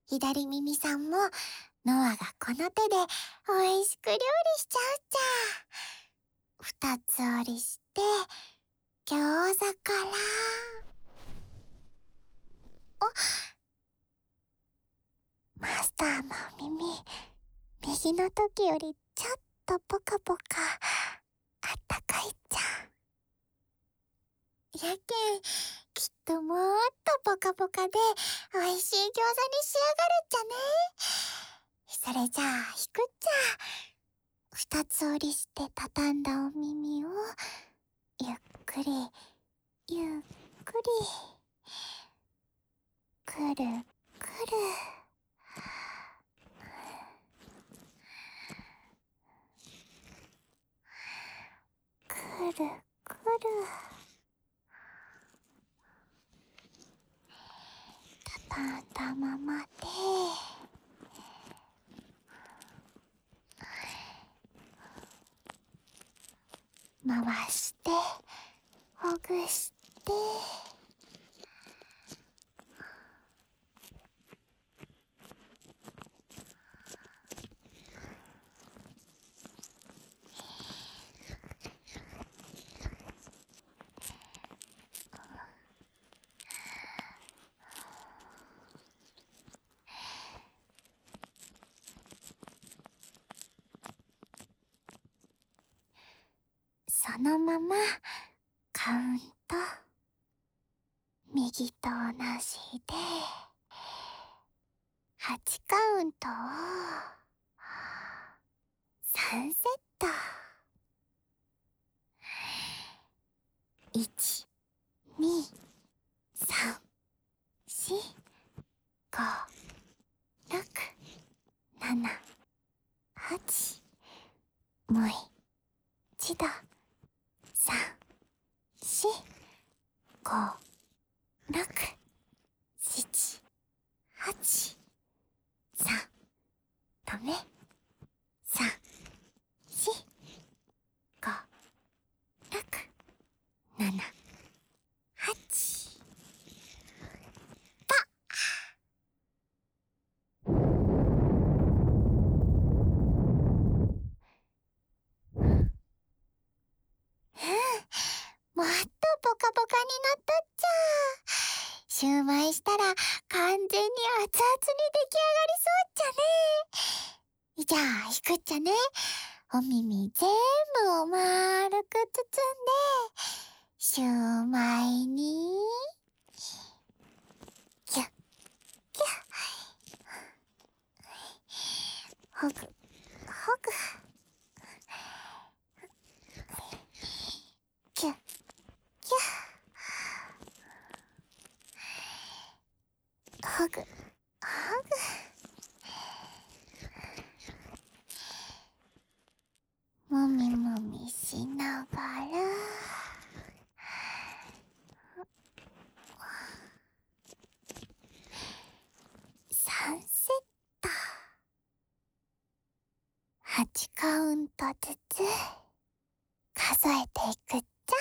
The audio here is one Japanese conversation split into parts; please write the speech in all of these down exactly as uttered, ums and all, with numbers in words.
左耳さんもノアがこの手でおいしく料理しちゃうっちゃ。二つ折りして餃子からあ、マスターのお耳、右の時よりちょっとポカポカあったかいっちゃ。やけん、きっともっとポカポカでおいしい餃子に仕上がるっちゃね。それじゃあ引くっちゃ。二つ折りして畳んだお耳をゆっくりゆっくりくるくるくるくる畳んだままで回してほぐしてそのままカウント右と同じではちカウントをさんセット。いち、に、さん、し、ご、ろく、なな、はち。もう一度。さん、し、ご、ろく、しち、はち。さん、止め。さん、し、ご、ろく、なな、はち。もっとポカポカになったっちゃ。シューマイしたら完全に熱々に出来上がりそうっちゃね。じゃあ引くっちゃね。お耳全部を丸く包んでシューマイにキュッキュッほぐほぐキュッキュッほぐほぐもみもみしながらさんセット。はちカウントずつ数えていくっちゃ。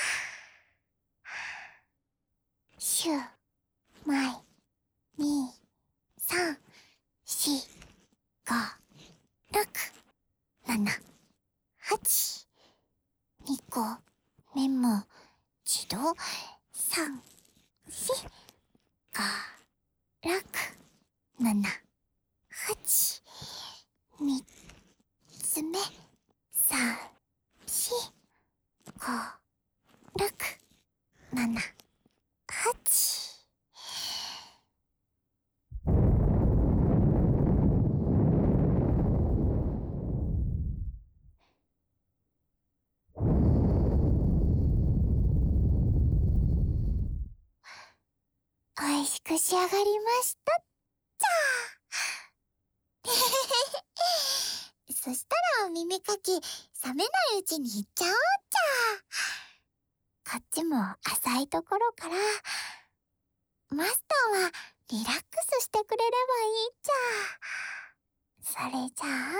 シューマイに、さん、し、ご、ろく、なな、はち。にこめも一度。さん、し、ご、ろく、なな、はち。みっつめ。さん、し、ご、ろく、なな、はち。おいしく仕上がりましたっちゃ。そしたらお耳かき冷めないうちにいっちゃおうっちゃ。こっちも浅いところからマスターはリラックスしてくれればいいっちゃ。それじゃあ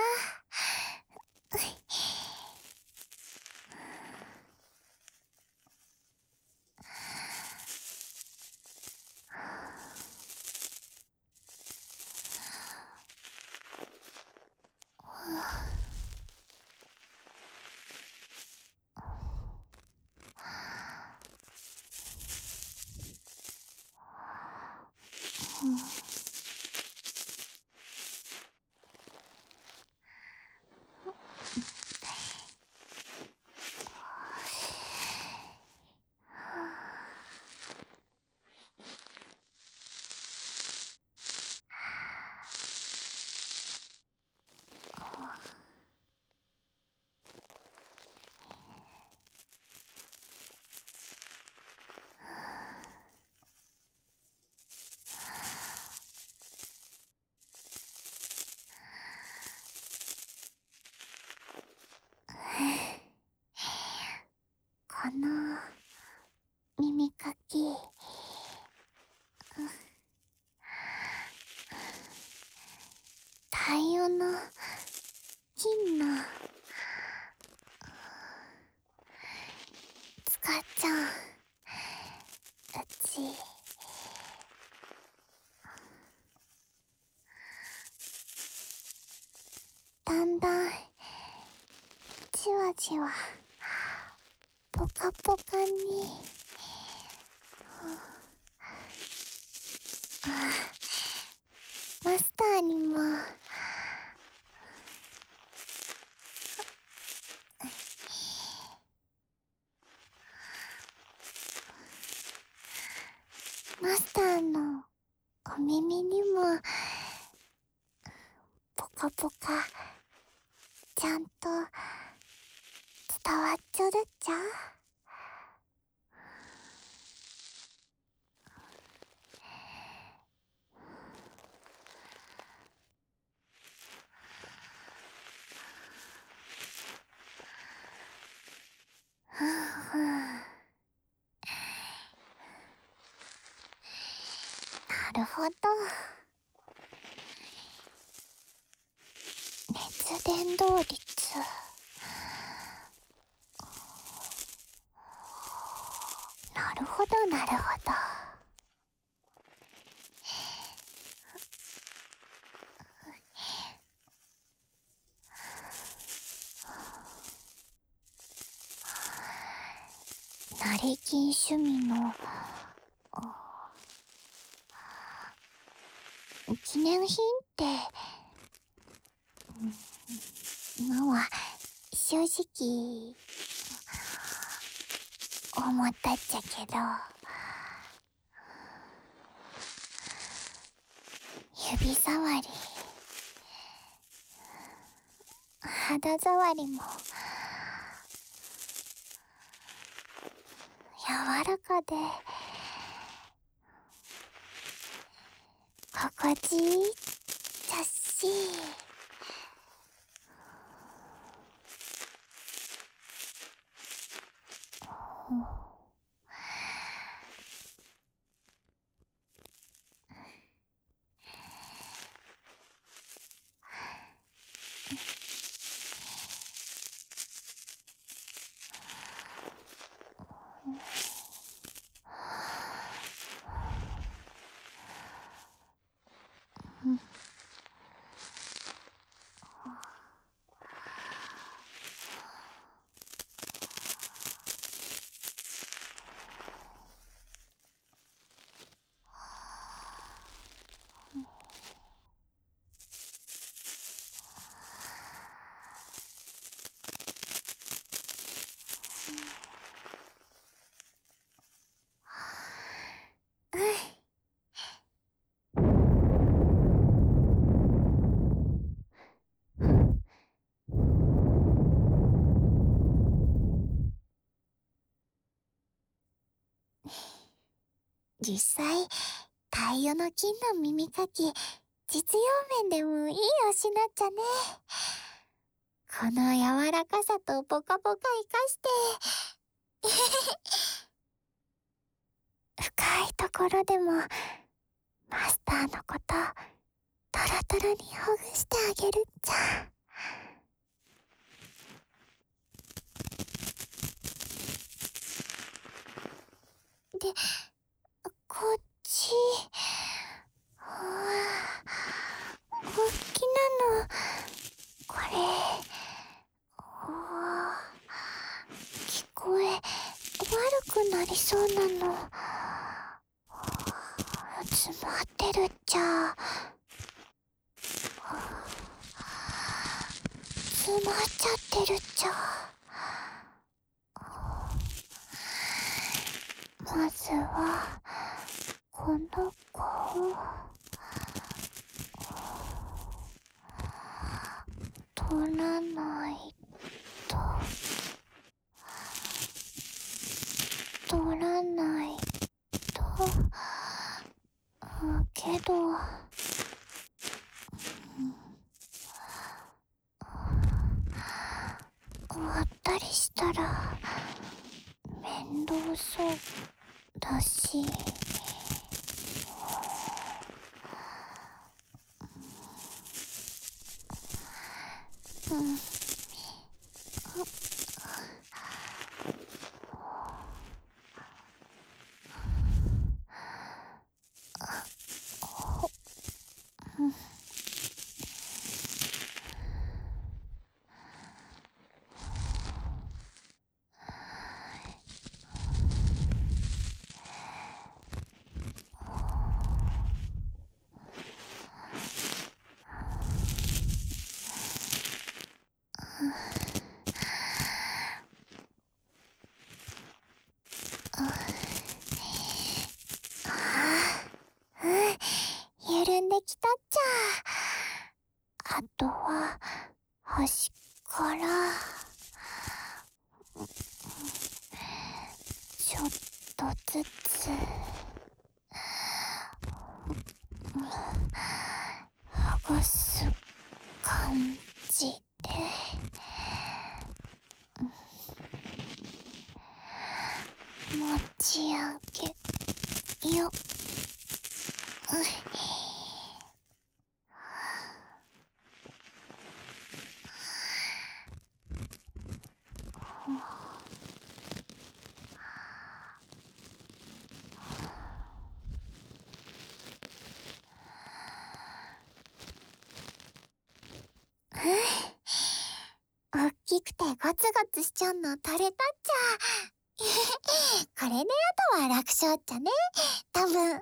味はポカポカに。マスターにもマスターのお耳にもポカポカちゃんと伝わっちょるっちゃ。ふんふん。なるほど。熱伝導率。なるほどなるほど。成金趣味の記念品って、今は正直思ったっちゃけど、指触り、肌触りも柔らかで心地いいっちゃし、実際、太陽の金の耳かき、実用面でもいいおしなっちゃね。この柔らかさとポカポカ生かして深いところでもマスターのことトロトロにほぐしてあげるっちゃ。で、こっち、うわ、おっきなの、これ、うわ、聞こえ悪くなりそうなの、詰まってるっちゃ。詰まっちゃってるっちゃ。まずはこの子を取らないと、取らないと。けど、うん、割ったりしたら面倒そうだし、うん、 したっちゃ。あとは端からちょっとずつ剥がす感じで持ち上げよ。おっきくてゴツゴツしちゃうの取れたっちゃ。これであとは楽勝っちゃね、多分。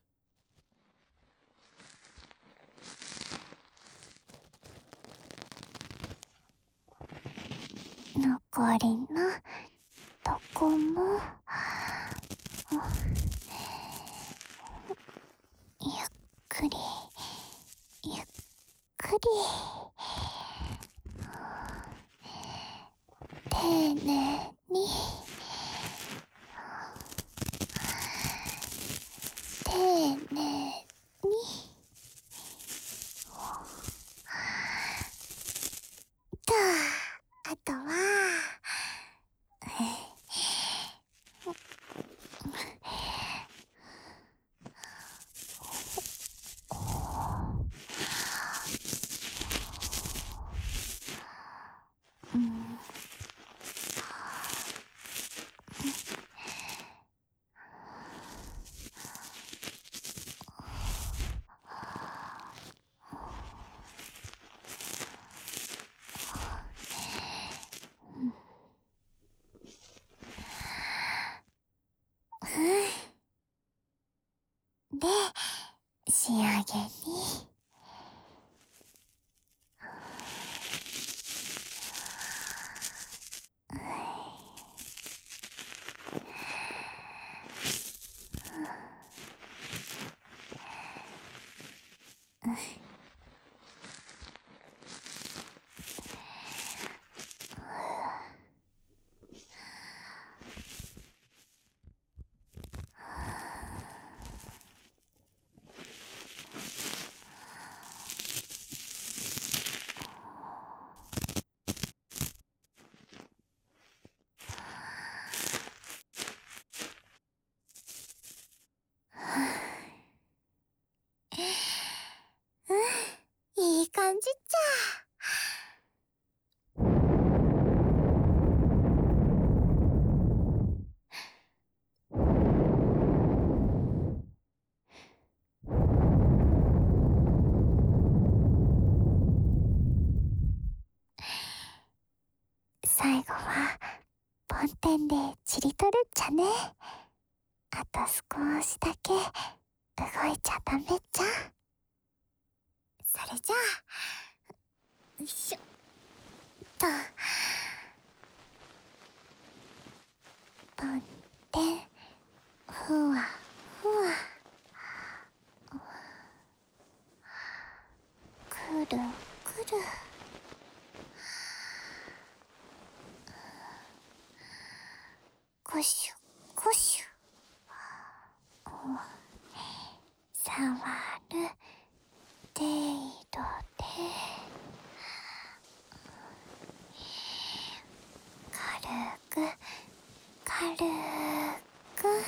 残りのとこもゆっくりゆっくり丁寧に丁寧にと、あとはうん、で、仕上げにうん、いい感じっちゃ。最後は梵天でちりとるっちゃね。あと少しだけ動いちゃダメっちゃ。それじゃあ、よいしょっと。梵天、ふわふわ、くるくる、こしゅこしゅ、触る程度で軽く軽く、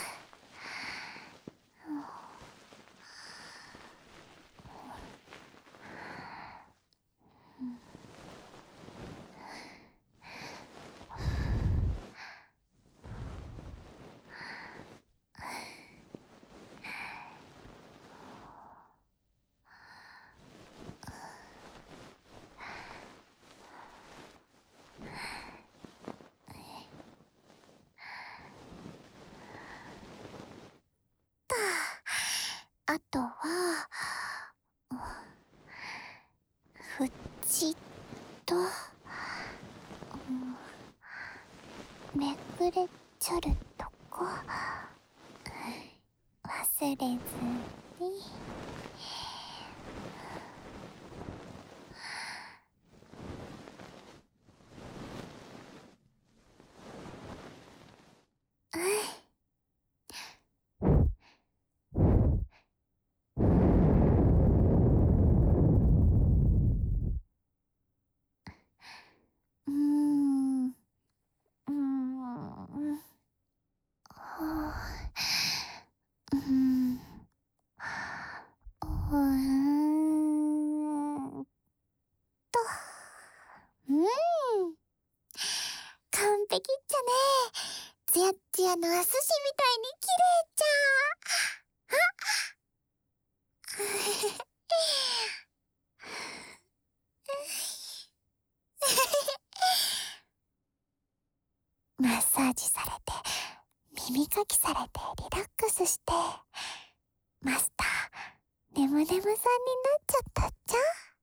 あとは縁と、うん、めくれちょるとこ忘れずに。 屋のお寿司みたいに綺麗じゃん。あマッサージされて、耳かきされてリラックスして、マスター、ねむねむさんになっちゃったっちゃ。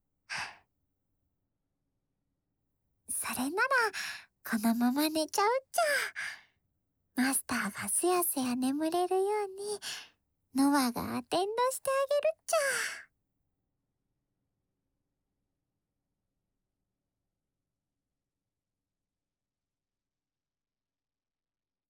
それなら、このまま寝ちゃうっちゃ。マスターがすやすや眠れるように、ノアがアテンドしてあげるっちゃ。